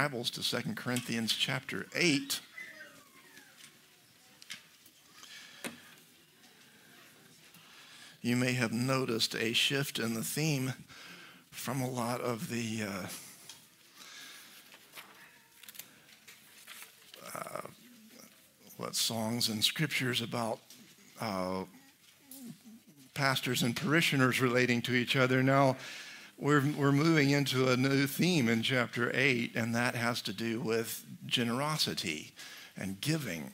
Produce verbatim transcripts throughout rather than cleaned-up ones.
Bibles to Second Corinthians chapter eight. You may have noticed a shift in the theme from a lot of the uh, uh, what songs and scriptures about uh, pastors and parishioners relating to each other. Now we're we're moving into a new theme in chapter eight, and that has to do with generosity and giving.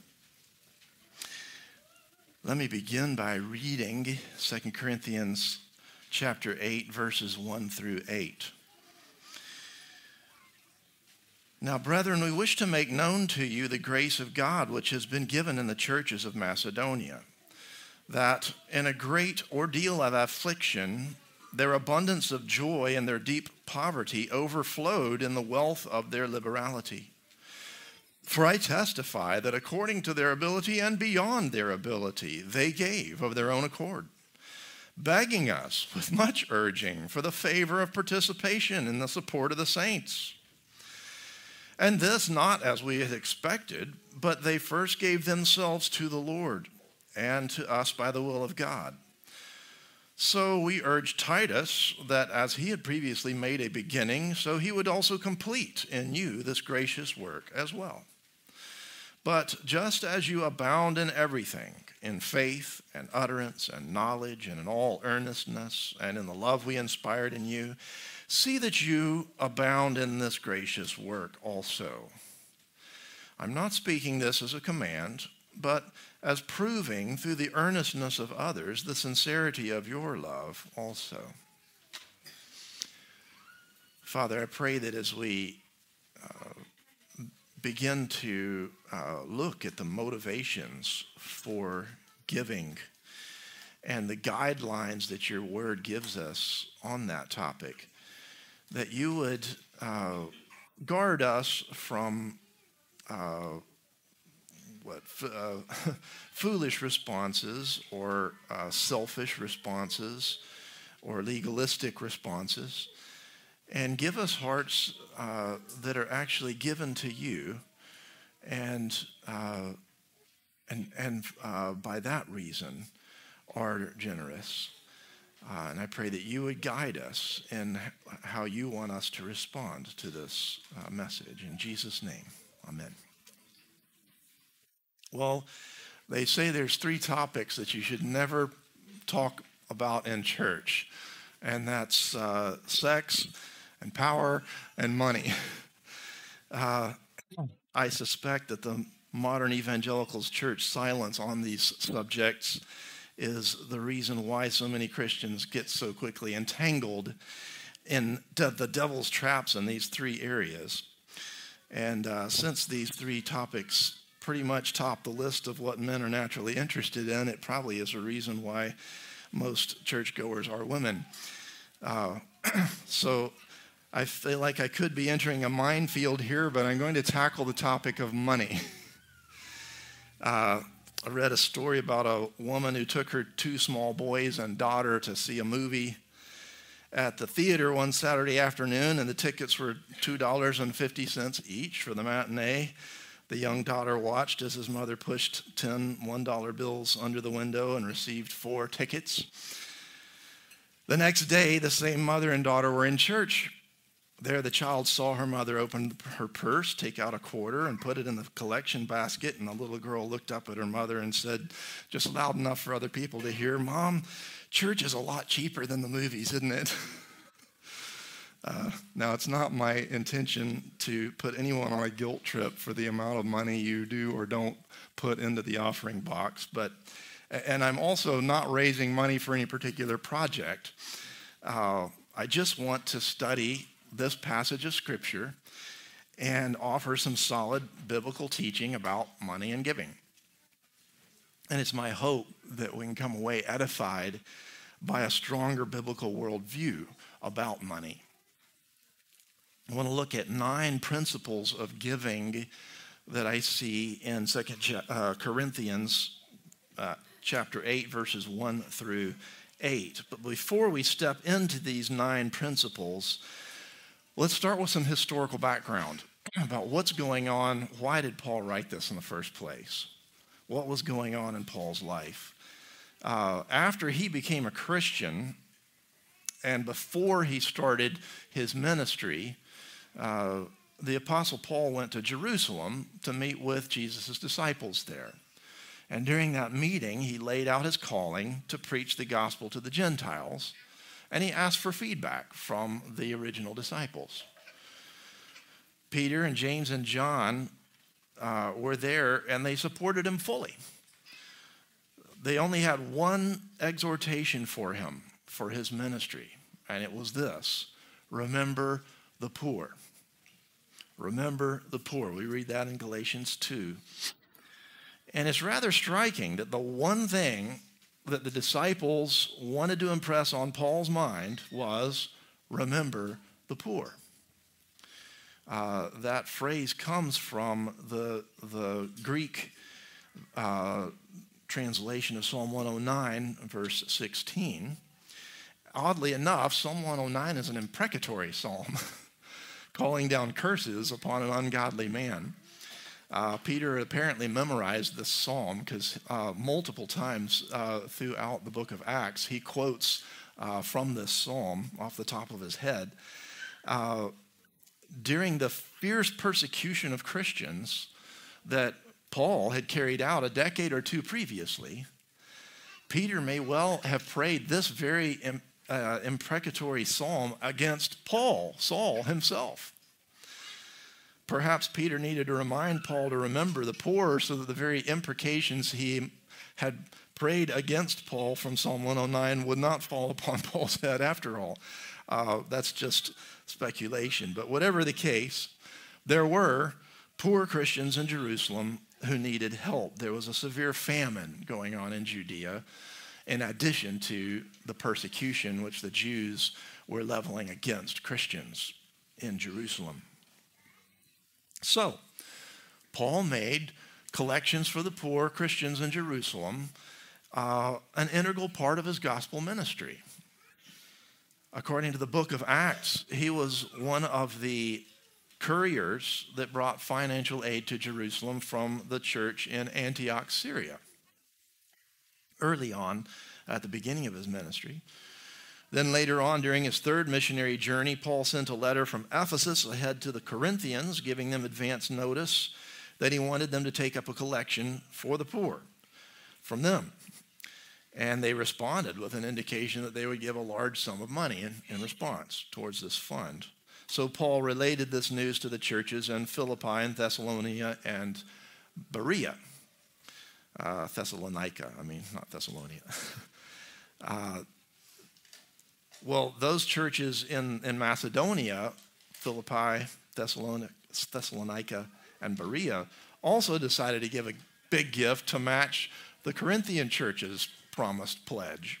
Let me begin by reading Second Corinthians chapter eight, verses one through eight. Now, brethren, we wish to make known to you the grace of God which has been given in the churches of Macedonia, that in a great ordeal of affliction, their abundance of joy and their deep poverty overflowed in the wealth of their liberality. For I testify that according to their ability and beyond their ability, they gave of their own accord, begging us with much urging for the favor of participation in the support of the saints. And this not as we had expected, but they first gave themselves to the Lord and to us by the will of God. So we urged Titus that as he had previously made a beginning, so he would also complete in you this gracious work as well. But just as you abound in everything, in faith and utterance and knowledge and in all earnestness and in the love we inspired in you, see that you abound in this gracious work also. I'm not speaking this as a command, but as proving through the earnestness of others the sincerity of your love also. Father, I pray that as we uh, begin to uh, look at the motivations for giving and the guidelines that your word gives us on that topic, that you would uh, guard us from uh, what uh, foolish responses or uh, selfish responses or legalistic responses, and give us hearts uh, that are actually given to you, and uh, and and uh, by that reason are generous. Uh, and I pray that you would guide us in how you want us to respond to this uh, message. In Jesus' name, amen. Well, they say there's three topics that you should never talk about in church, and that's uh, sex and power and money. Uh, I suspect that the modern evangelicals church silence on these subjects is the reason why so many Christians get so quickly entangled in the devil's traps in these three areas. And uh, since these three topics pretty much top the list of what men are naturally interested in, it probably is a reason why most churchgoers are women. Uh, so I feel like I could be entering a minefield here, but I'm going to tackle the topic of money. uh, I read a story about a woman who took her two small boys and daughter to see a movie at the theater one Saturday afternoon, and the tickets were two dollars and fifty cents each for the matinee. The young daughter watched as his mother pushed ten one-dollar bills under the window and received four tickets. The next day, the same mother and daughter were in church. There, the child saw her mother open her purse, take out a quarter, and put it in the collection basket, and the little girl looked up at her mother and said, just loud enough for other people to hear, "Mom, church is a lot cheaper than the movies, isn't it?" Uh, now, it's not my intention to put anyone on a guilt trip for the amount of money you do or don't put into the offering box, but, and I'm also not raising money for any particular project. Uh, I just want to study this passage of Scripture and offer some solid biblical teaching about money and giving. And it's my hope that we can come away edified by a stronger biblical worldview about money. I want to look at nine principles of giving that I see in Second uh, Corinthians uh, chapter eight, verses one through eight. But before we step into these nine principles, Let's start with some historical background about what's going on. Why did Paul write this in the first place? What was going on in Paul's life? Uh, after he became a Christian and before he started his ministry, uh, the Apostle Paul went to Jerusalem to meet with Jesus' disciples there. And during that meeting, he laid out his calling to preach the gospel to the Gentiles, and he asked for feedback from the original disciples. Peter and James and John uh, were there, and they supported him fully. They only had one exhortation for him for his ministry, and it was this: remember the poor. Remember the poor. We read that in Galatians two. And it's rather striking that the one thing that the disciples wanted to impress on Paul's mind was, remember the poor. Uh, that phrase comes from the, the Greek uh, translation of Psalm one oh nine, verse sixteen. Oddly enough, Psalm one oh nine is an imprecatory psalm, calling down curses upon an ungodly man. Uh, Peter apparently memorized this psalm because uh, multiple times uh, throughout the book of Acts, he quotes uh, from this psalm off the top of his head. Uh, during the fierce persecution of Christians that Paul had carried out a decade or two previously, Peter may well have prayed this very uh, imprecatory psalm against Paul, Saul himself. Perhaps Peter needed to remind Paul to remember the poor so that the very imprecations he had prayed against Paul from Psalm one oh nine would not fall upon Paul's head after all. Uh, that's just speculation. But whatever the case, there were poor Christians in Jerusalem who needed help. There was a severe famine going on in Judea, in addition to the persecution which the Jews were leveling against Christians in Jerusalem. So, Paul made collections for the poor Christians in Jerusalem uh, an integral part of his gospel ministry. According to the book of Acts, he was one of the couriers that brought financial aid to Jerusalem from the church in Antioch, Syria, early on at the beginning of his ministry. Then later on, during his third missionary journey, Paul sent a letter from Ephesus ahead to the Corinthians, giving them advance notice that he wanted them to take up a collection for the poor from them. And they responded with an indication that they would give a large sum of money in, in response towards this fund. So Paul related this news to the churches in Philippi and Thessalonica and Berea. Uh, Thessalonica, I mean, not Thessalonica. uh, Well, those churches in, in Macedonia, Philippi, Thessalonica, Thessalonica, and Berea, also decided to give a big gift to match the Corinthian church's promised pledge.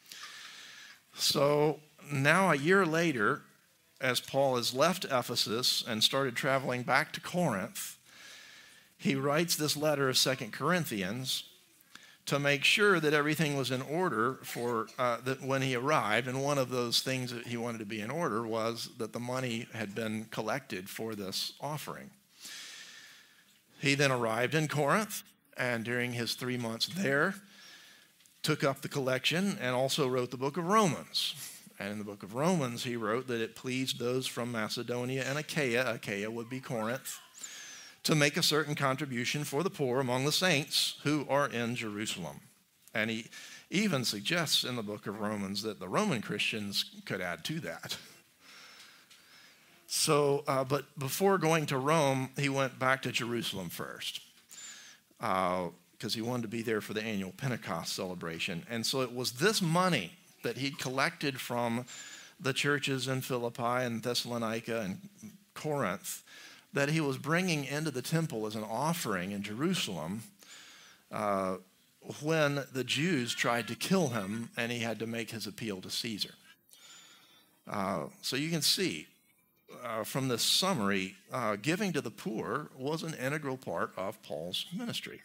So now a year later, as Paul has left Ephesus and started traveling back to Corinth, he writes this letter of Second Corinthians to make sure that everything was in order for uh, that when he arrived. And one of those things that he wanted to be in order was that the money had been collected for this offering. He then arrived in Corinth, and during his three months there, took up the collection and also wrote the book of Romans. And in the book of Romans, he wrote that it pleased those from Macedonia and Achaia, Achaia would be Corinth, to make a certain contribution for the poor among the saints who are in Jerusalem. And he even suggests in the book of Romans that the Roman Christians could add to that. So, uh, but before going to Rome, he went back to Jerusalem first because uh, he wanted to be there for the annual Pentecost celebration. And so it was this money that he'd collected from the churches in Philippi and Thessalonica and Corinth that he was bringing into the temple as an offering in Jerusalem uh, when the Jews tried to kill him and he had to make his appeal to Caesar. Uh, so you can see uh, from this summary, uh, giving to the poor was an integral part of Paul's ministry.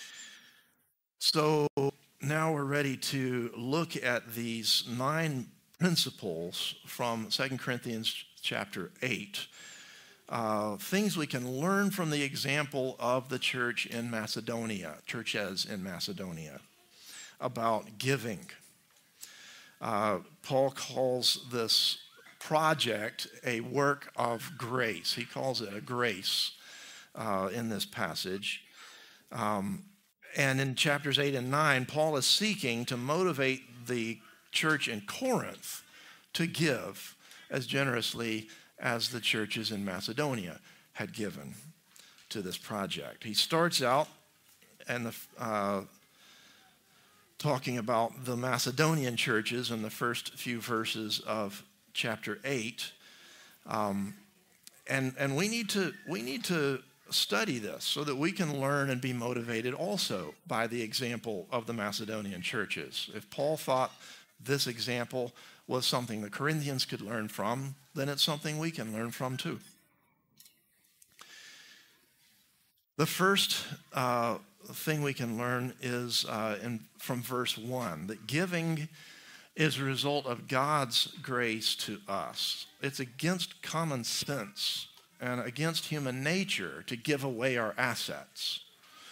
So now we're ready to look at these nine principles from Second Corinthians chapter eight, uh, things we can learn from the example of the church in Macedonia, churches in Macedonia, about giving. Uh, Paul calls this project a work of grace. He calls it a grace uh, in this passage. Um, and in chapters eight and nine, Paul is seeking to motivate the church in Corinth to give as generously as the churches in Macedonia had given to this project. He starts out and the, uh, talking about the Macedonian churches in the first few verses of chapter eight, um, and and we need to we need to study this so that we can learn and be motivated also by the example of the Macedonian churches. If Paul thought this example was something the Corinthians could learn from, then it's something we can learn from too. The first uh, thing we can learn is uh, in, from verse one, that giving is a result of God's grace to us. It's against common sense and against human nature to give away our assets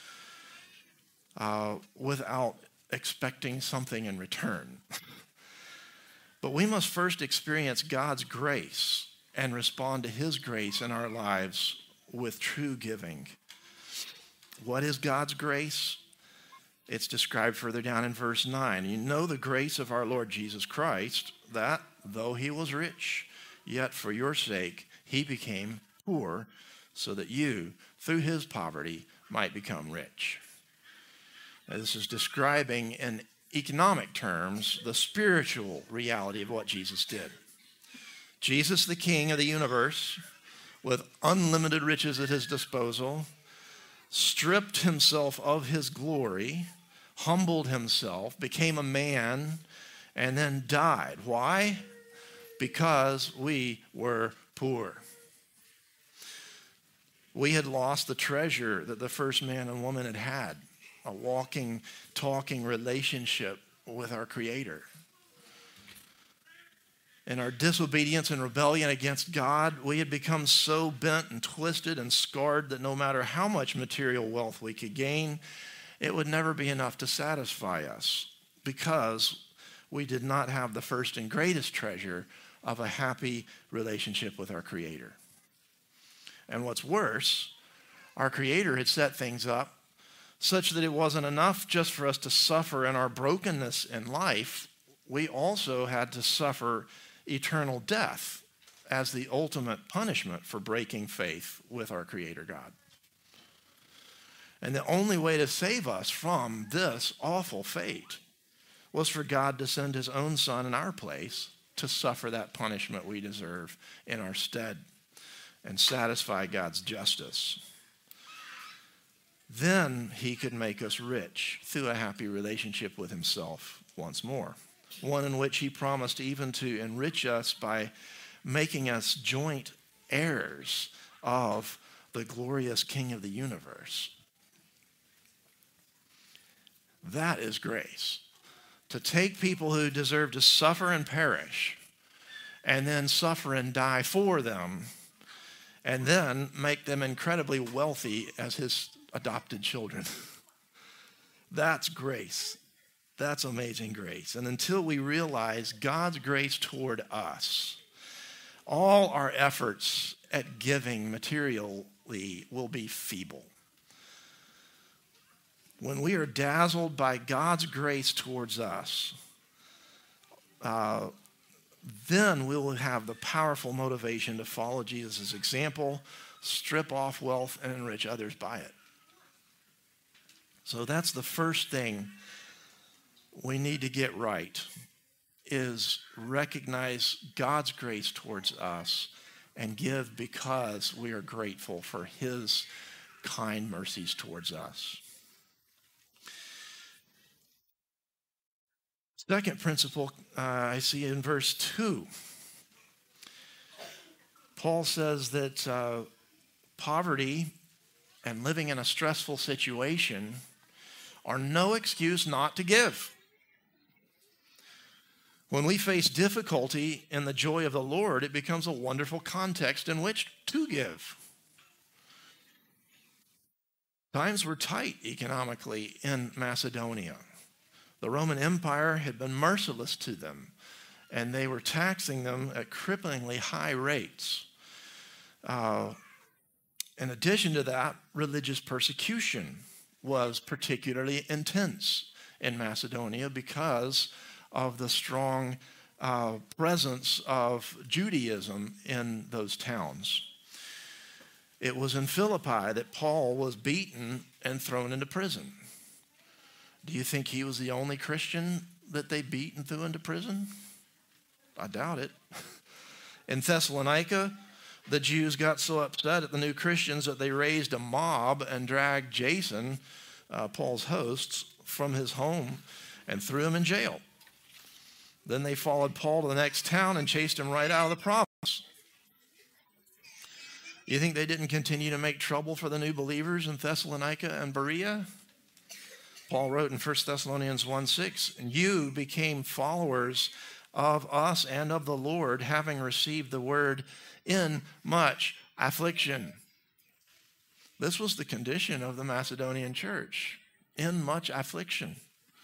uh, without expecting something in return. But we must first experience God's grace and respond to his grace in our lives with true giving. What is God's grace? It's described further down in verse nine. You know the grace of our Lord Jesus Christ, that though he was rich, yet for your sake he became poor, so that you, through his poverty, might become rich. Now, this is describing in economic terms the spiritual reality of what Jesus did. Jesus, the King of the universe, with unlimited riches at his disposal, stripped himself of his glory, humbled himself, became a man, and then died. Why? Because we were poor. We had lost the treasure that the first man and woman had had, a walking, talking relationship with our Creator. In our disobedience and rebellion against God, we had become so bent and twisted and scarred that no matter how much material wealth we could gain, it would never be enough to satisfy us, because we did not have the first and greatest treasure of a happy relationship with our Creator. And what's worse, our Creator had set things up such that it wasn't enough just for us to suffer in our brokenness in life. We also had to suffer eternal death as the ultimate punishment for breaking faith with our Creator God. And the only way to save us from this awful fate was for God to send his own Son in our place to suffer that punishment we deserve in our stead and satisfy God's justice. Then he could make us rich through a happy relationship with himself once more, one in which he promised even to enrich us by making us joint heirs of the glorious King of the universe. That is grace. To take people who deserve to suffer and perish, and then suffer and die for them, and then make them incredibly wealthy as his adopted children. That's grace. That's amazing grace. And until we realize God's grace toward us, all our efforts at giving materially will be feeble. When we are dazzled by God's grace towards us, uh, then we will have the powerful motivation to follow Jesus' example, strip off wealth, and enrich others by it. So that's the first thing we need to get right, is recognize God's grace towards us and give because we are grateful for his kind mercies towards us. Second principle uh, I see in verse two. Paul says that uh, poverty and living in a stressful situation are no excuse not to give. When we face difficulty in the joy of the Lord, it becomes a wonderful context in which to give. Times were tight economically in Macedonia. The Roman Empire had been merciless to them, and they were taxing them at cripplingly high rates. Uh, in addition to that, religious persecution was particularly intense in Macedonia because of the strong uh, presence of Judaism in those towns. It was in Philippi that Paul was beaten and thrown into prison. Do you think he was the only Christian that they beat and threw into prison? I doubt it. In Thessalonica, the Jews got so upset at the new Christians that they raised a mob and dragged Jason, uh, Paul's hosts, from his home and threw him in jail. Then they followed Paul to the next town and chased him right out of the province. You think they didn't continue to make trouble for the new believers in Thessalonica and Berea? Paul wrote in First Thessalonians one six, and you became followers of us and of the Lord, having received the word in much affliction. This was the condition of the Macedonian church, in much affliction.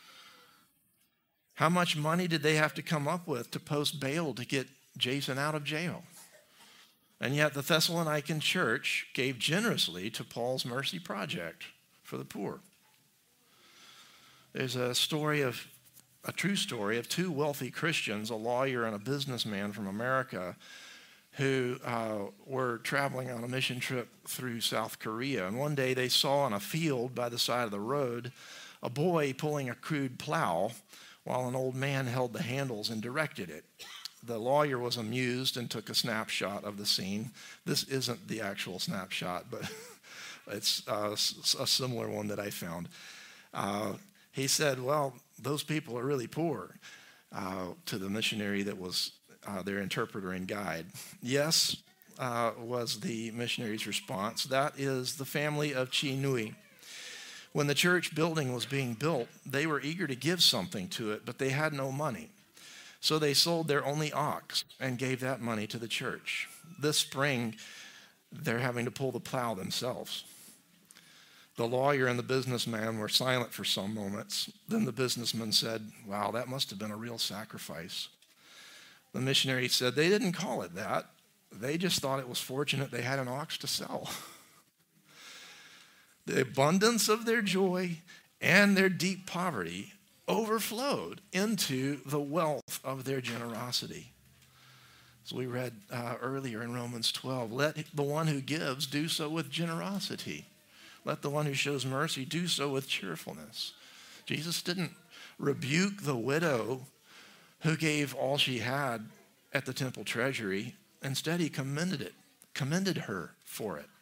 How much money did they have to come up with to post bail to get Jason out of jail? And yet the Thessalonican church gave generously to Paul's mercy project for the poor. There's a story of, a true story of two wealthy Christians, a lawyer and a businessman from America, who uh, were traveling on a mission trip through South Korea. And one day they saw in a field by the side of the road a boy pulling a crude plow while an old man held the handles and directed it. The lawyer was amused and took a snapshot of the scene. This isn't the actual snapshot, but it's uh, a similar one that I found. Uh, he said, well, those people are really poor, uh, to the missionary that was uh, their interpreter and guide. Yes, uh, was the missionary's response. That is the family of Chi Nui. When the church building was being built, they were eager to give something to it, but they had no money. So they sold their only ox and gave that money to the church. This spring, they're having to pull the plow themselves. The lawyer and the businessman were silent for some moments. Then the businessman said, wow, that must have been a real sacrifice. The missionary said, they didn't call it that. They just thought it was fortunate they had an ox to sell. The abundance of their joy and their deep poverty overflowed into the wealth of their generosity. As we read uh, earlier in Romans twelve, let the one who gives do so with generosity. Let the one who shows mercy do so with cheerfulness. Jesus didn't rebuke the widow who gave all she had at the temple treasury. Instead, he commended it, commended her for it.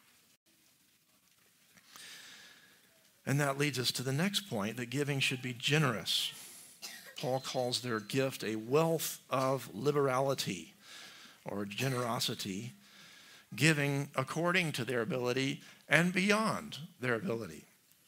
And that leads us to the next point, that giving should be generous. Paul calls their gift a wealth of liberality or generosity, giving according to their ability and beyond their ability.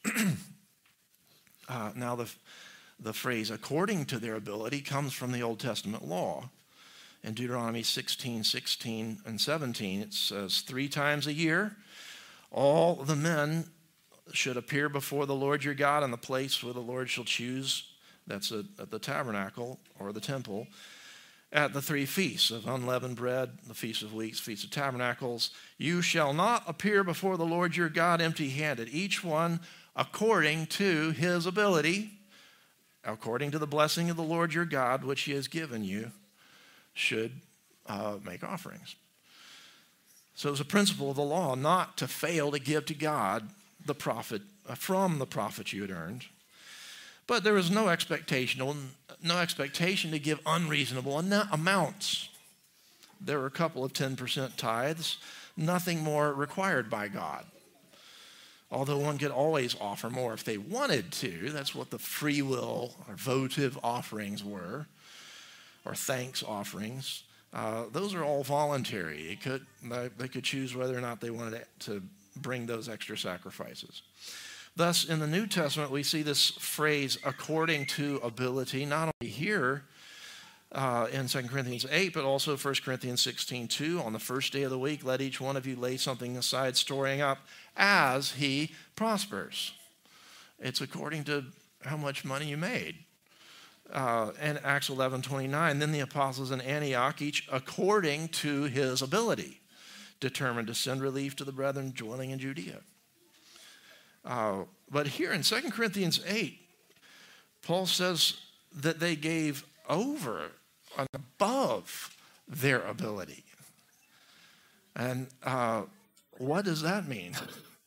uh, now, the, the phrase according to their ability comes from the Old Testament law. In Deuteronomy sixteen, sixteen, and seventeen, it says, three times a year, all the men should appear before the Lord your God in the place where the Lord shall choose. That's a, at the tabernacle or the temple, at the three feasts of unleavened bread, the Feast of Weeks, Feast of Tabernacles. You shall not appear before the Lord your God empty-handed, each one according to his ability, according to the blessing of the Lord your God, which he has given you, should uh, make offerings. So it's a principle of the law not to fail to give to God the profit uh, from the profit you had earned. But there was no expectation, no expectation to give unreasonable amounts. There were a couple of ten percent tithes, nothing more required by God. Although one could always offer more if they wanted to. That's what the free will or votive offerings were, or thanks offerings. Uh, those are all voluntary. It could, they could choose whether or not they wanted to bring those extra sacrifices. Thus, in the New Testament, we see this phrase, according to ability, not only here, uh, in Second Corinthians eight, but also First Corinthians sixteen two. On the first day of the week, let each one of you lay something aside, storing up as he prospers. It's according to how much money you made. Uh, and Acts eleven twenty-nine, then the apostles in Antioch, each according to his ability, determined to send relief to the brethren dwelling in Judea. Uh, but here in Second Corinthians eight, Paul says that they gave over and above their ability. And uh, what does that mean?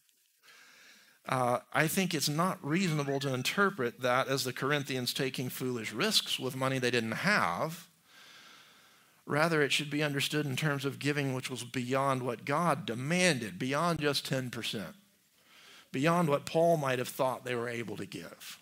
Uh, I think it's not reasonable to interpret that as the Corinthians taking foolish risks with money they didn't have. Rather, it should be understood in terms of giving which was beyond what God demanded, beyond just ten percent, beyond what Paul might have thought they were able to give.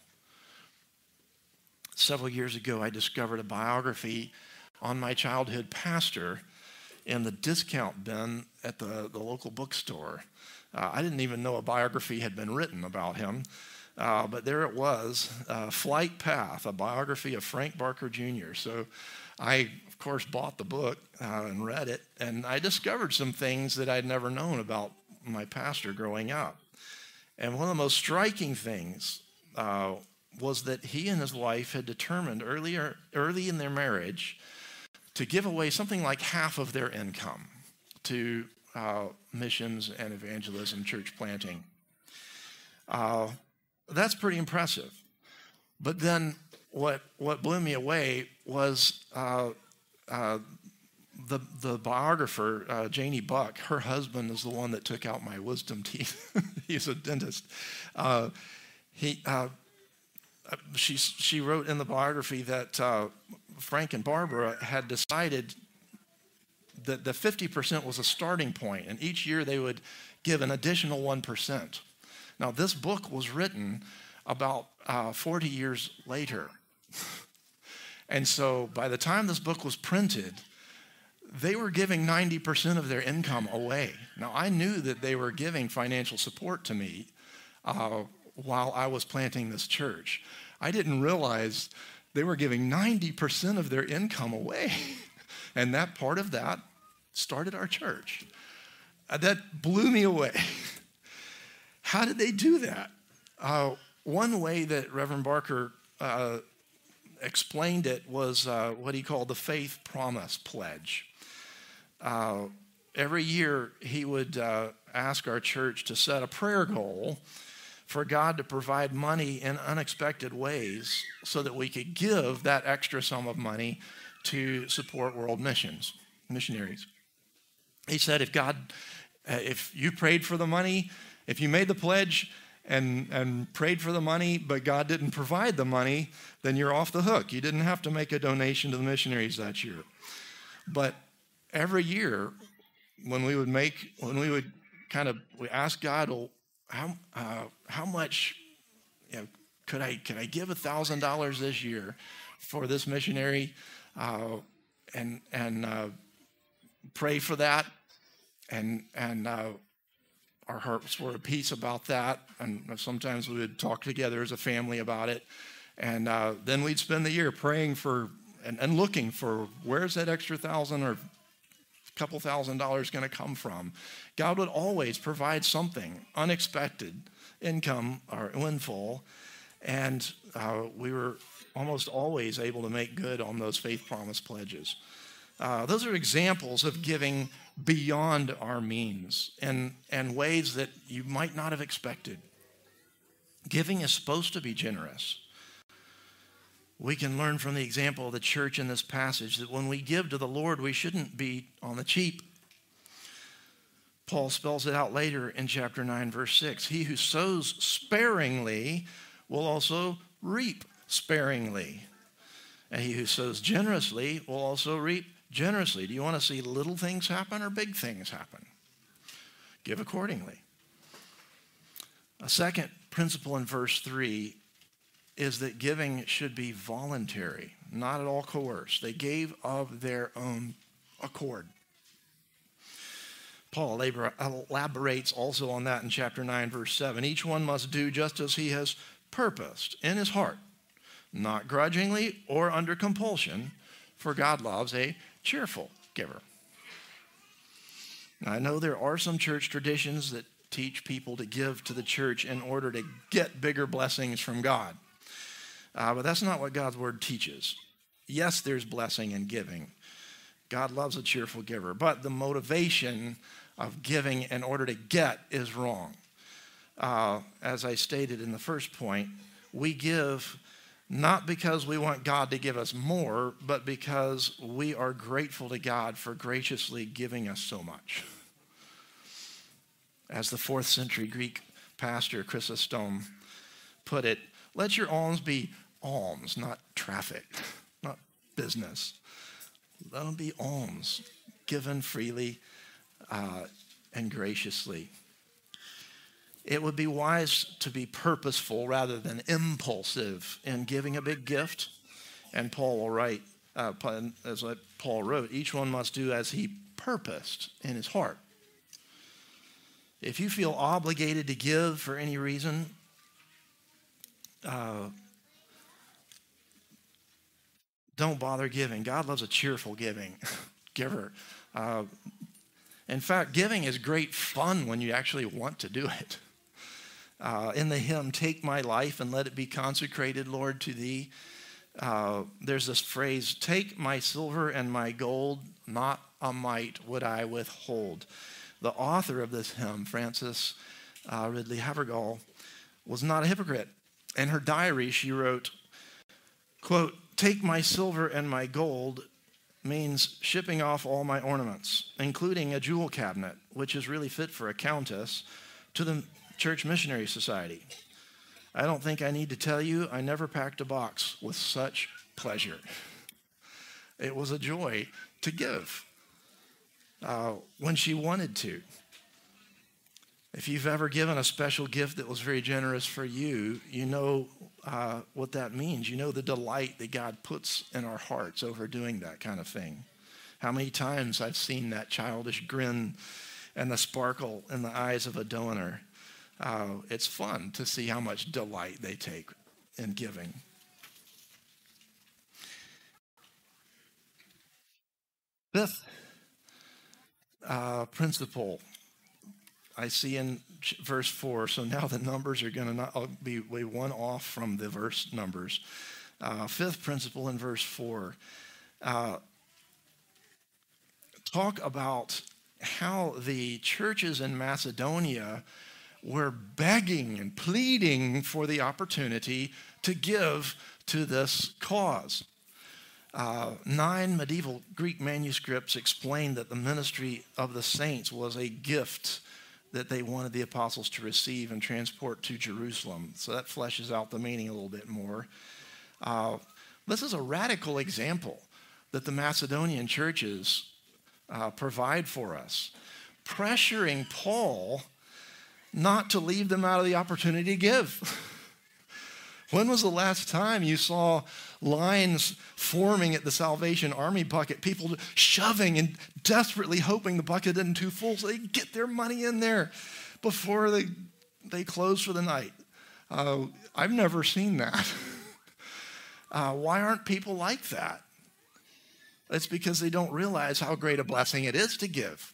Several years ago, I discovered a biography on my childhood pastor in the discount bin at the, the local bookstore. Uh, I didn't even know a biography had been written about him, uh, but there it was, uh, Flight Path, a biography of Frank Barker Junior So I, of course, bought the book uh, and read it, and I discovered some things that I'd never known about my pastor growing up. And one of the most striking things uh, was that he and his wife had determined earlier, early in their marriage to give away something like half of their income to Uh, missions and evangelism, church planting. Uh, that's pretty impressive. But then what what blew me away was uh, uh, the the biographer, uh, Janie Buck. Her husband is the one that took out my wisdom teeth. He's a dentist. Uh, he uh, she she wrote in the biography that uh, Frank and Barbara had decided that the fifty percent was a starting point, and each year they would give an additional one percent. Now, this book was written about uh, forty years later. And so by the time this book was printed, they were giving ninety percent of their income away. Now, I knew that they were giving financial support to me uh, while I was planting this church. I didn't realize they were giving ninety percent of their income away. And that part of that started our church. Uh, that blew me away. How did they do that? Uh, one way that Reverend Barker uh, explained it was uh, what he called the Faith Promise Pledge. Uh, every year he would uh, ask our church to set a prayer goal for God to provide money in unexpected ways so that we could give that extra sum of money to support world missions, missionaries. He said, if God, uh, if you prayed for the money, if you made the pledge and, and prayed for the money, but God didn't provide the money, then you're off the hook. You didn't have to make a donation to the missionaries that year. But every year, when we would make, when we would kind of, we ask God, well, how, uh, how much, you know, could I, could I give a thousand dollars this year for this missionary? Uh, and and uh, pray for that, and and uh, our hearts were at peace about that. And sometimes we would talk together as a family about it, and uh, then we'd spend the year praying for and, and looking for where's that extra thousand or couple thousand dollars going to come from. God would always provide something unexpected, income or windfall, and uh, we were almost always able to make good on those faith promise pledges. Uh, those are examples of giving beyond our means and, and ways that you might not have expected. Giving is supposed to be generous. We can learn from the example of the church in this passage that when we give to the Lord, we shouldn't be on the cheap. Paul spells it out later in chapter nine, verse six. He who sows sparingly will also reap sparingly. And he who sows generously will also reap generously. Do you want to see little things happen or big things happen? Give accordingly. A second principle in verse three is that giving should be voluntary, not at all coerced. They gave of their own accord. Paul elaborates also on that in chapter nine, verse seven. Each one must do just as he has purposed in his heart, not grudgingly or under compulsion, for God loves a cheerful giver. Now, I know there are some church traditions that teach people to give to the church in order to get bigger blessings from God. Uh, but that's not what God's word teaches. Yes, there's blessing in giving. God loves a cheerful giver, but the motivation of giving in order to get is wrong. Uh, as I stated in the first point, we give not because we want God to give us more, but because we are grateful to God for graciously giving us so much. As the fourth century Greek pastor Chrysostom put it, let your alms be alms, not traffic, not business. Let them be alms, given freely uh, and graciously. It would be wise to be purposeful rather than impulsive in giving a big gift. And Paul will write, uh, as Paul wrote, each one must do as he purposed in his heart. If you feel obligated to give for any reason, uh, don't bother giving. God loves a cheerful giving giver. Uh, in fact, giving is great fun when you actually want to do it. Uh, in the hymn, "Take my life and let it be consecrated, Lord, to thee," uh, there's this phrase, "Take my silver and my gold, not a mite would I withhold." The author of this hymn, Frances uh, Ridley Havergal, was not a hypocrite. In her diary, she wrote, quote, "Take my silver and my gold means shipping off all my ornaments, including a jewel cabinet, which is really fit for a countess, to the Church Missionary Society. I don't think I need to tell you, I never packed a box with such pleasure." It was a joy to give uh, when she wanted to. If you've ever given a special gift that was very generous for you, you know uh, what that means. You know the delight that God puts in our hearts over doing that kind of thing. How many times I've seen that childish grin and the sparkle in the eyes of a donor. Uh, it's fun to see how much delight they take in giving. Fifth uh, principle I see in verse four. So now the numbers are going to be one off from the verse numbers. Uh, fifth principle in verse four. Uh, talk about how the churches in Macedonia were begging and pleading for the opportunity to give to this cause. Uh, nine medieval Greek manuscripts explain that the ministry of the saints was a gift that they wanted the apostles to receive and transport to Jerusalem. So that fleshes out the meaning a little bit more. Uh, this is a radical example that the Macedonian churches uh, provide for us, pressuring Paul not to leave them out of the opportunity to give. When was the last time you saw lines forming at the Salvation Army bucket, people shoving and desperately hoping the bucket isn't too full so they can get their money in there before they, they close for the night? Uh, I've never seen that. uh, why aren't people like that? It's because they don't realize how great a blessing it is to give.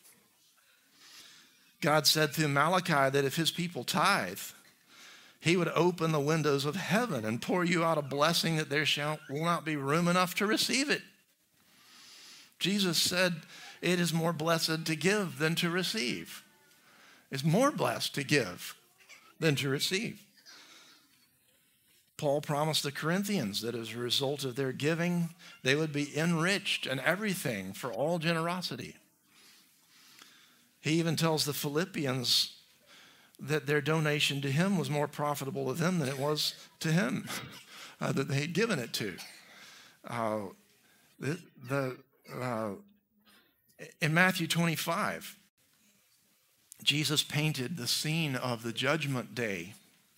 God said through Malachi that if his people tithe, he would open the windows of heaven and pour you out a blessing that there shall, will not be room enough to receive it. Jesus said it is more blessed to give than to receive. It's more blessed to give than to receive. Paul promised the Corinthians that as a result of their giving, they would be enriched in everything for all generosity. He even tells the Philippians that their donation to him was more profitable to them than it was to him, uh, that they had given it to. Uh, the, the, uh, in Matthew twenty-five, Jesus painted the scene of the judgment day.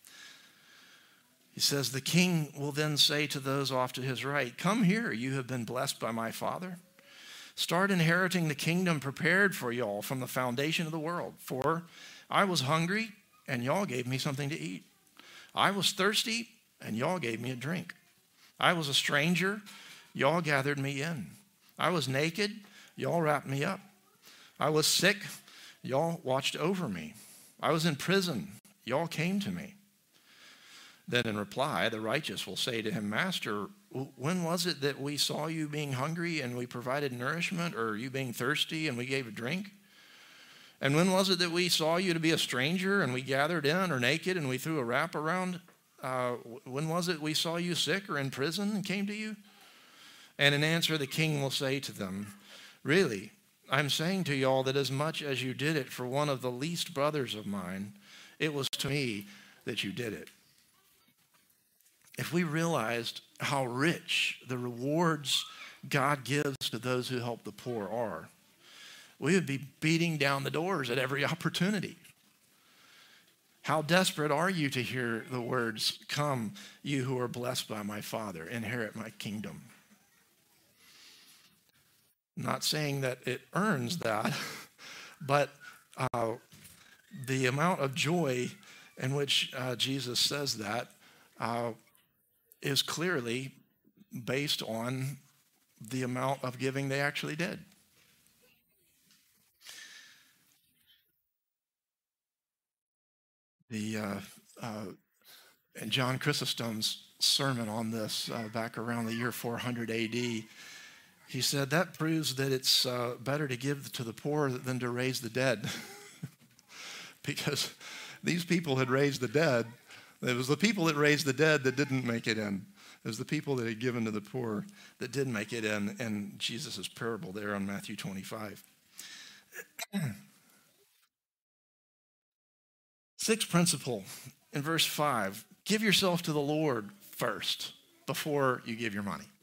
He says, the king will then say to those off to his right, "Come here, you have been blessed by my Father. Start inheriting the kingdom prepared for y'all from the foundation of the world. For I was hungry, and y'all gave me something to eat. I was thirsty, and y'all gave me a drink. I was a stranger, Y'all gathered me in. I was naked. Y'all wrapped me up. I was sick. Y'all watched over me. I was in prison. Y'all came to me. Then in reply, the righteous will say to him, Master, when was it that we saw you being hungry and we provided nourishment, or you being thirsty and we gave a drink? And when was it that we saw you to be a stranger and we gathered in, or naked and we threw a wrap around? Uh, when was it we saw you sick or in prison and came to you? And in answer, the king will say to them, Really, I'm saying to y'all that as much as you did it for one of the least brothers of mine, it was to me that you did it. If we realized how rich the rewards God gives to those who help the poor are, we would be beating down the doors at every opportunity. How desperate are you to hear the words, Come, you who are blessed by my Father, inherit my kingdom? I'm not saying that it earns that, but uh, the amount of joy in which uh, Jesus says that uh, is clearly based on the amount of giving they actually did. The uh, uh, and John Chrysostom's sermon on this uh, back around the year four hundred A D, he said that proves that it's uh, better to give to the poor than to raise the dead. Because these people had raised the dead. It was the people that raised the dead that didn't make it in. It was the people that had given to the poor that did make it in, in Jesus' parable there on Matthew twenty-five. Sixth principle in verse five, give yourself to the Lord first before you give your money.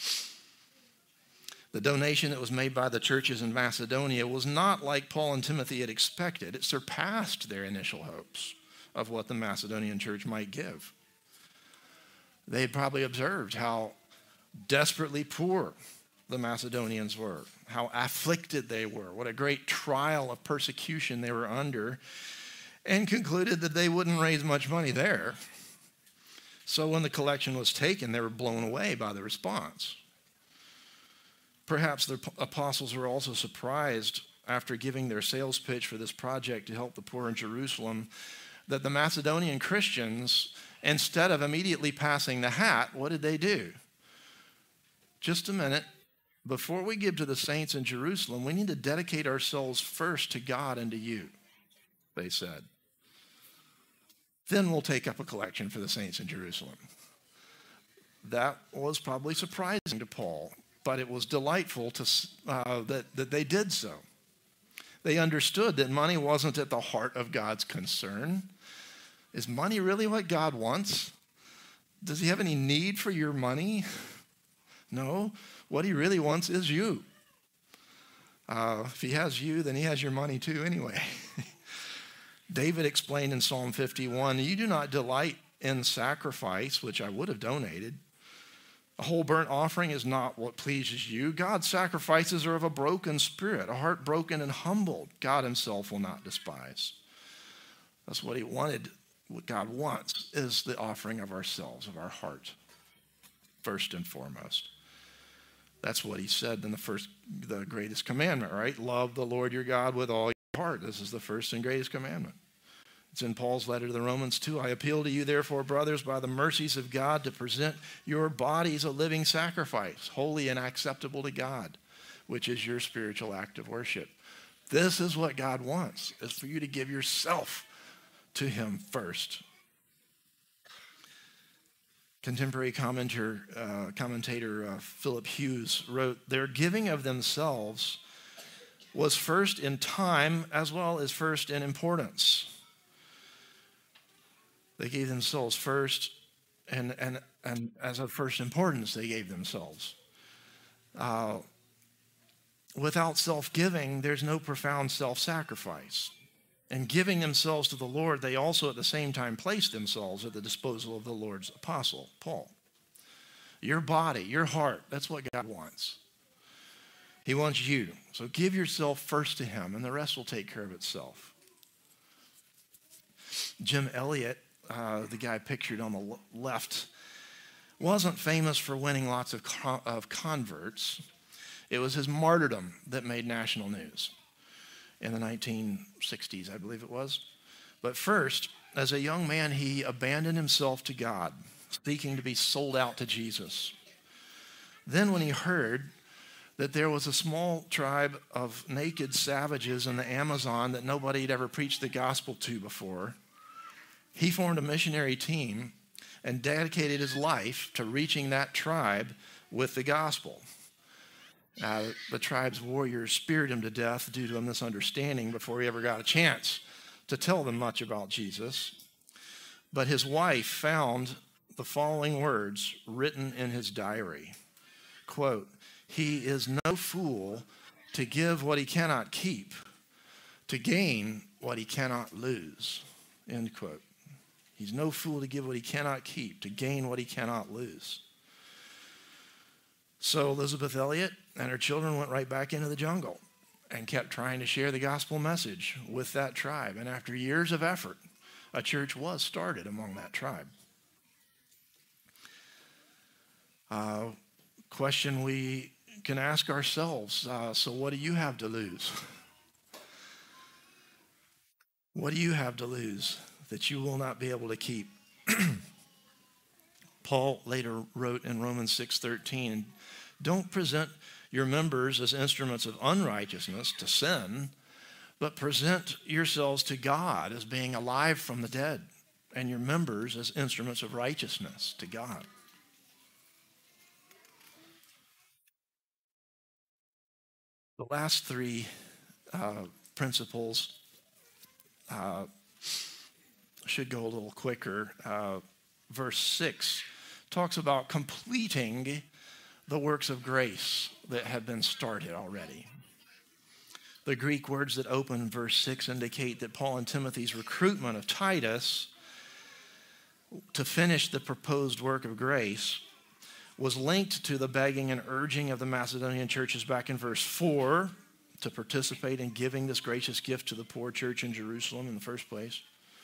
The donation that was made by the churches in Macedonia was not like Paul and Timothy had expected. It surpassed their initial hopes of what the Macedonian church might give. They had probably observed how desperately poor the Macedonians were, how afflicted they were, what a great trial of persecution they were under, and concluded that they wouldn't raise much money there. So when the collection was taken, they were blown away by the response. Perhaps the apostles were also surprised after giving their sales pitch for this project to help the poor in Jerusalem that the Macedonian Christians, instead of immediately passing the hat, what did they do? Just a minute. Before we give to the saints in Jerusalem, we need to dedicate ourselves first to God and to you, they said. Then we'll take up a collection for the saints in Jerusalem. That was probably surprising to Paul, but it was delightful to, uh, that, that they did so. They understood that money wasn't at the heart of God's concern. Is money really what God wants? Does he have any need for your money? No. What he really wants is you. Uh, if he has you, then he has your money too anyway. David explained in Psalm fifty-one, you do not delight in sacrifice, which I would have donated. A whole burnt offering is not what pleases you. God's sacrifices are of a broken spirit, a heart broken and humbled. God himself will not despise. That's what he wanted. What God wants is the offering of ourselves, of our heart, first and foremost. That's what he said in the first, the greatest commandment, right? Love the Lord your God with all your heart. This is the first and greatest commandment. It's in Paul's letter to the Romans too. I appeal to you, therefore, brothers, by the mercies of God, to present your bodies a living sacrifice, holy and acceptable to God, which is your spiritual act of worship. This is what God wants, is for you to give yourself to him first. Contemporary commentator, uh, commentator uh, Philip Hughes wrote, their giving of themselves was first in time as well as first in importance. They gave themselves first, and, and, and as of first importance, they gave themselves. Uh, without self-giving, there's no profound self-sacrifice. And giving themselves to the Lord, they also at the same time place themselves at the disposal of the Lord's apostle, Paul. Your body, your heart, that's what God wants. He wants you. So give yourself first to him, and the rest will take care of itself. Jim Elliot, uh, the guy pictured on the left, wasn't famous for winning lots of, co- of converts. It was his martyrdom that made national news in the nineteen sixties, I believe it was. But first, as a young man, he abandoned himself to God, seeking to be sold out to Jesus. Then when he heard that there was a small tribe of naked savages in the Amazon that nobody had ever preached the gospel to before, he formed a missionary team and dedicated his life to reaching that tribe with the gospel. Uh, the tribe's warriors speared him to death due to a misunderstanding before he ever got a chance to tell them much about Jesus. But his wife found the following words written in his diary. Quote, "He is no fool to give what he cannot keep, to gain what he cannot lose." End quote. He's no fool to give what he cannot keep, to gain what he cannot lose. So Elisabeth Elliot and her children went right back into the jungle and kept trying to share the gospel message with that tribe. And after years of effort, a church was started among that tribe. Uh, question we can ask ourselves, uh, so what do you have to lose? What do you have to lose that you will not be able to keep? Paul later wrote in Romans six thirteen, "Don't present your members as instruments of unrighteousness to sin, but present yourselves to God as being alive from the dead, and your members as instruments of righteousness to God." The last three uh, principles uh, should go a little quicker. Uh, verse six talks about completing the works of grace that have been started already. The Greek words that open verse six indicate that Paul and Timothy's recruitment of Titus to finish the proposed work of grace was linked to the begging and urging of the Macedonian churches back in verse four to participate in giving this gracious gift to the poor church in Jerusalem in the first place.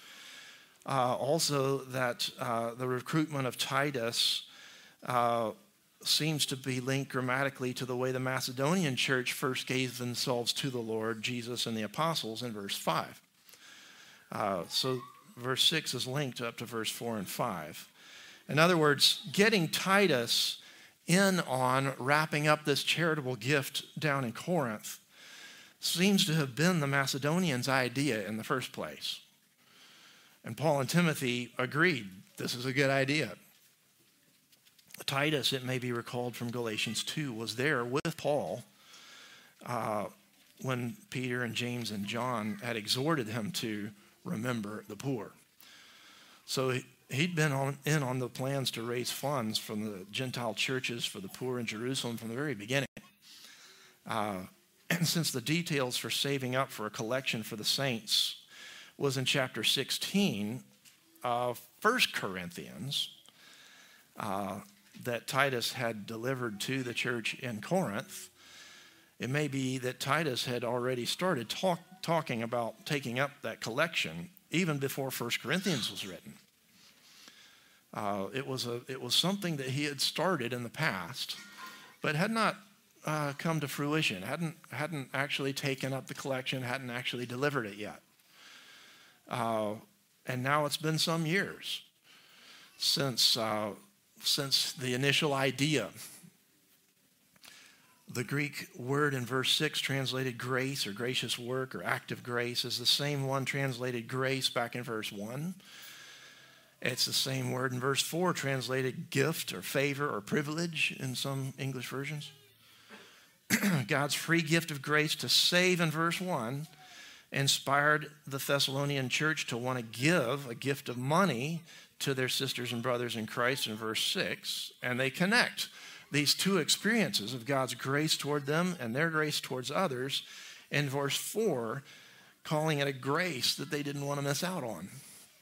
Uh, also, that uh, the recruitment of Titus uh, seems to be linked grammatically to the way the Macedonian church first gave themselves to the Lord, Jesus, and the apostles in verse five. Uh, so verse six is linked up to verse four and five. In other words, getting Titus in on wrapping up this charitable gift down in Corinth seems to have been the Macedonians' idea in the first place. And Paul and Timothy agreed, this is a good idea. Titus, it may be recalled from Galatians two, was there with Paul uh, when Peter and James and John had exhorted him to remember the poor. So he, he'd been on, in on the plans to raise funds from the Gentile churches for the poor in Jerusalem from the very beginning. Uh, and since the details for saving up for a collection for the saints was in chapter sixteen of First Corinthians, uh, that Titus had delivered to the church in Corinth, it may be that Titus had already started talk, talking about taking up that collection even before First Corinthians was written. Uh, it was a, it was something that he had started in the past, but had not uh, come to fruition, hadn't, hadn't actually taken up the collection, hadn't actually delivered it yet. Uh, and now it's been some years since, uh, since the initial idea. The Greek word in verse six translated grace or gracious work or act of grace is the same one translated grace back in verse one. It's the same word in verse four translated gift or favor or privilege in some English versions. God's free gift of grace to save in verse one inspired the Thessalonian church to want to give a gift of money to their sisters and brothers in Christ in verse six, and they connect these two experiences of God's grace toward them and their grace towards others in verse four, calling it a grace that they didn't want to miss out on.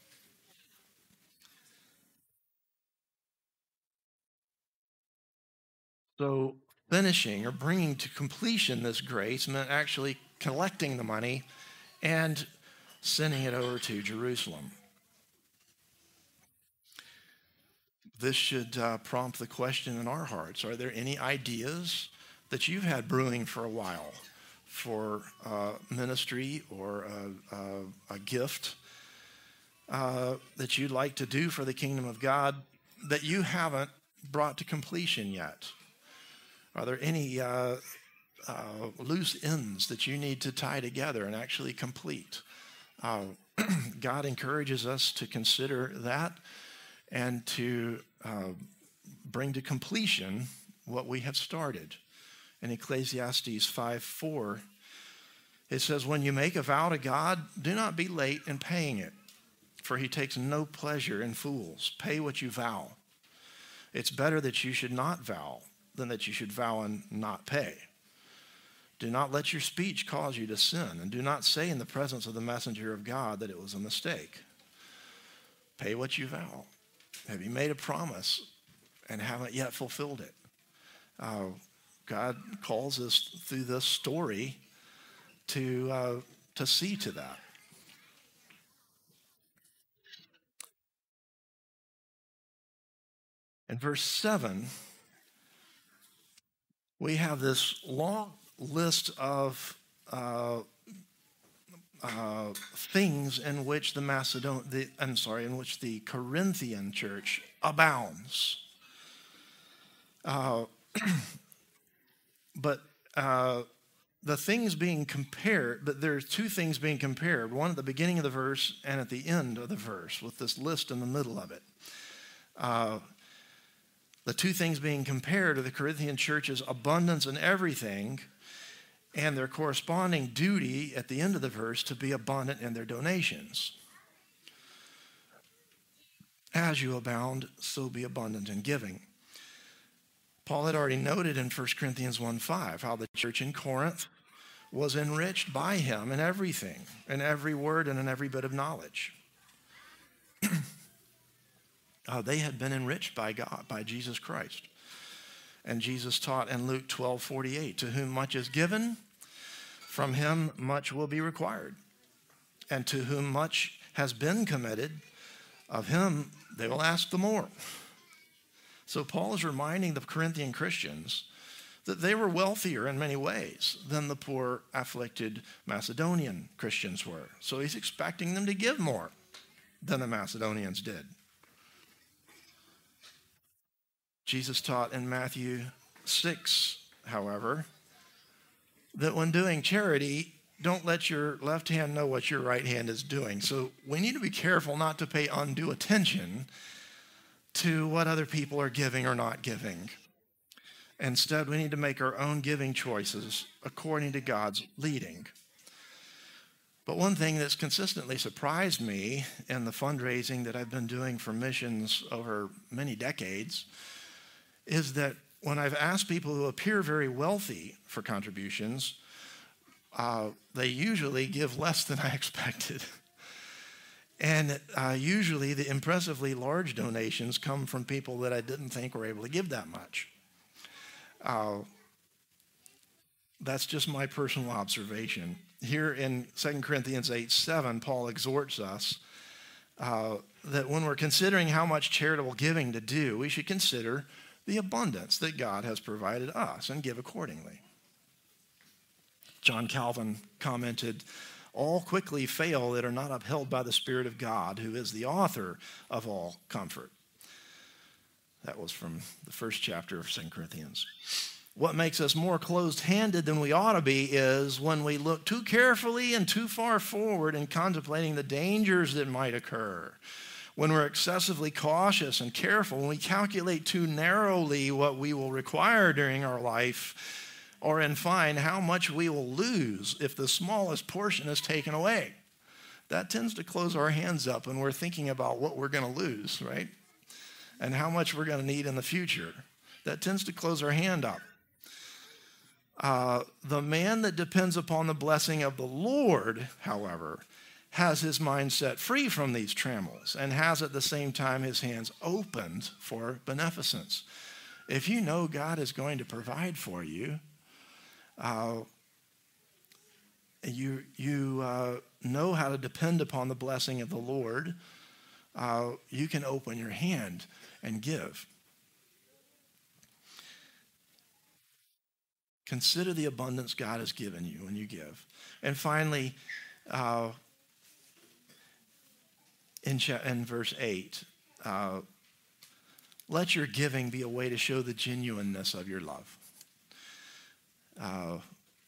So finishing or bringing to completion this grace meant actually collecting the money and sending it over to Jerusalem. this should uh, prompt the question in our hearts. Are there any ideas that you've had brewing for a while for uh, ministry or a, a, a gift uh, that you'd like to do for the kingdom of God that you haven't brought to completion yet? Are there any uh, uh, loose ends that you need to tie together and actually complete? Uh, God encourages us to consider that and to uh, bring to completion what we have started. In Ecclesiastes five four, it says, when you make a vow to God, do not be late in paying it, for he takes no pleasure in fools. Pay what you vow. It's better that you should not vow than that you should vow and not pay. Do not let your speech cause you to sin, and do not say in the presence of the messenger of God that it was a mistake. Pay what you vow. Have you made a promise and haven't yet fulfilled it? Uh, God calls us through this story to, uh, to see to that. In verse seven, we have this long list of uh, uh, things in which the Macedon, the, I'm sorry, in which the Corinthian church abounds. Uh, but uh, the things being compared, but there's two things being compared, one at the beginning of the verse and at the end of the verse, with this list in the middle of it. Uh, the two things being compared are the Corinthian church's abundance in everything and their corresponding duty at the end of the verse to be abundant in their donations. As you abound, so be abundant in giving. Paul had already noted in First Corinthians one five how the church in Corinth was enriched by him in everything, in every word and in every bit of knowledge. uh, they had been enriched by God, by Jesus Christ. And Jesus taught in Luke twelve forty-eight, to whom much is given, from him much will be required. And to whom much has been committed, of him they will ask the more. So Paul is reminding the Corinthian Christians that they were wealthier in many ways than the poor, afflicted Macedonian Christians were. So he's expecting them to give more than the Macedonians did. Jesus taught in Matthew six, however, that when doing charity, don't let your left hand know what your right hand is doing. So we need to be careful not to pay undue attention to what other people are giving or not giving. Instead, we need to make our own giving choices according to God's leading. But one thing that's consistently surprised me in the fundraising that I've been doing for missions over many decades is that when I've asked people who appear very wealthy for contributions, uh, they usually give less than I expected. And uh, usually the impressively large donations come from people that I didn't think were able to give that much. Uh, that's just my personal observation. Here in Second Corinthians eight seven, Paul exhorts us uh, that when we're considering how much charitable giving to do, we should consider the abundance that God has provided us and give accordingly. John Calvin commented, all quickly fail that are not upheld by the Spirit of God, who is the author of all comfort. That was from the first chapter of Second Corinthians. What makes us more closed-handed than we ought to be is when we look too carefully and too far forward in contemplating the dangers that might occur. When we're excessively cautious and careful, when we calculate too narrowly what we will require during our life, or in fine, how much we will lose if the smallest portion is taken away. That tends to close our hands up when we're thinking about what we're going to lose, right? And how much we're going to need in the future. That tends to close our hand up. Uh, the man that depends upon the blessing of the Lord, however, has his mind set free from these trammels and has at the same time his hands opened for beneficence. If you know God is going to provide for you, Uh, you you uh, know how to depend upon the blessing of the Lord, uh, you can open your hand and give. Consider the abundance God has given you when you give. And finally, uh, in, cha- in verse eight, uh, let your giving be a way to show the genuineness of your love. Uh,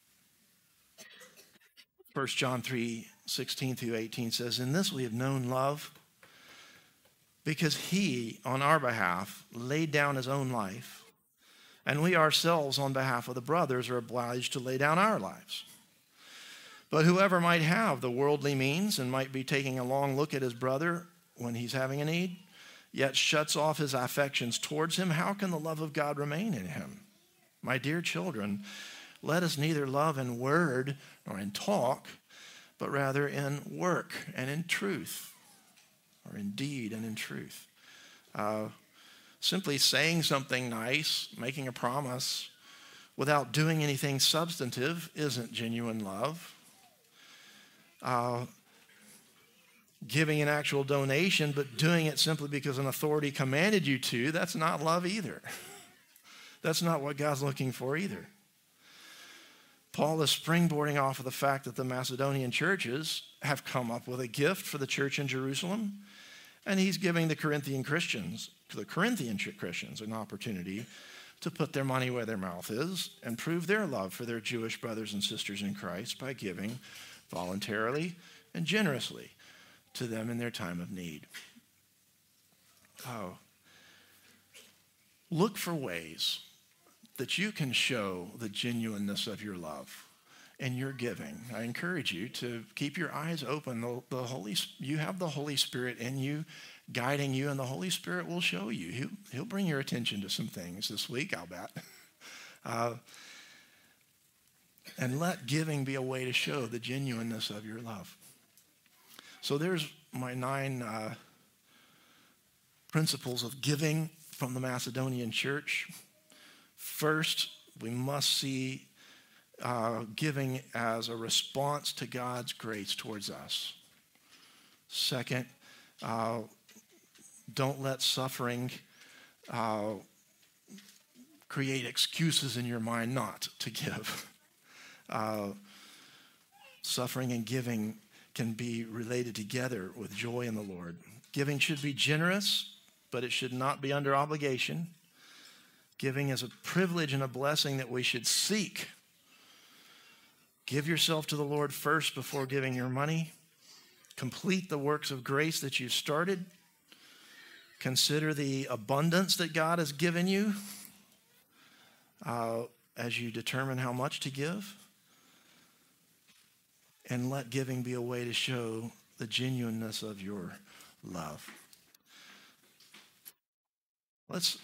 First John three, sixteen through eighteen says, in this we have known love, because he, on our behalf, laid down his own life, and we ourselves, on behalf of the brothers, are obliged to lay down our lives. But whoever might have the worldly means and might be taking a long look at his brother when he's having a need, yet shuts off his affections towards him, how can the love of God remain in him? My dear children, let us neither love in word nor in talk, but rather in work and in truth, or in deed and in truth. Uh, simply saying something nice, making a promise, without doing anything substantive isn't genuine love. Uh, giving an actual donation, but doing it simply because an authority commanded you to, that's not love either. That's not what God's looking for either. Paul is springboarding off of the fact that the Macedonian churches have come up with a gift for the church in Jerusalem, and he's giving the Corinthian Christians, the Corinthian Christians, an opportunity to put their money where their mouth is and prove their love for their Jewish brothers and sisters in Christ by giving voluntarily and generously to them in their time of need. Oh, look for ways that you can show the genuineness of your love and your giving. I encourage you to keep your eyes open. The, the Holy, you have the Holy Spirit in you, guiding you, and the Holy Spirit will show you. He'll, he'll bring your attention to some things this week, I'll bet. Uh, and let giving be a way to show the genuineness of your love. So there's my nine uh, principles of giving from the Macedonian church. First, we must see uh, giving as a response to God's grace towards us. Second, uh, don't let suffering uh, create excuses in your mind not to give. Uh, suffering and giving can be related together with joy in the Lord. Giving should be generous, but it should not be under obligation. Giving is a privilege and a blessing that we should seek. Give yourself to the Lord first before giving your money. Complete the works of grace that you've started. Consider the abundance that God has given you uh, as you determine how much to give. And let giving be a way to show the genuineness of your love. Let's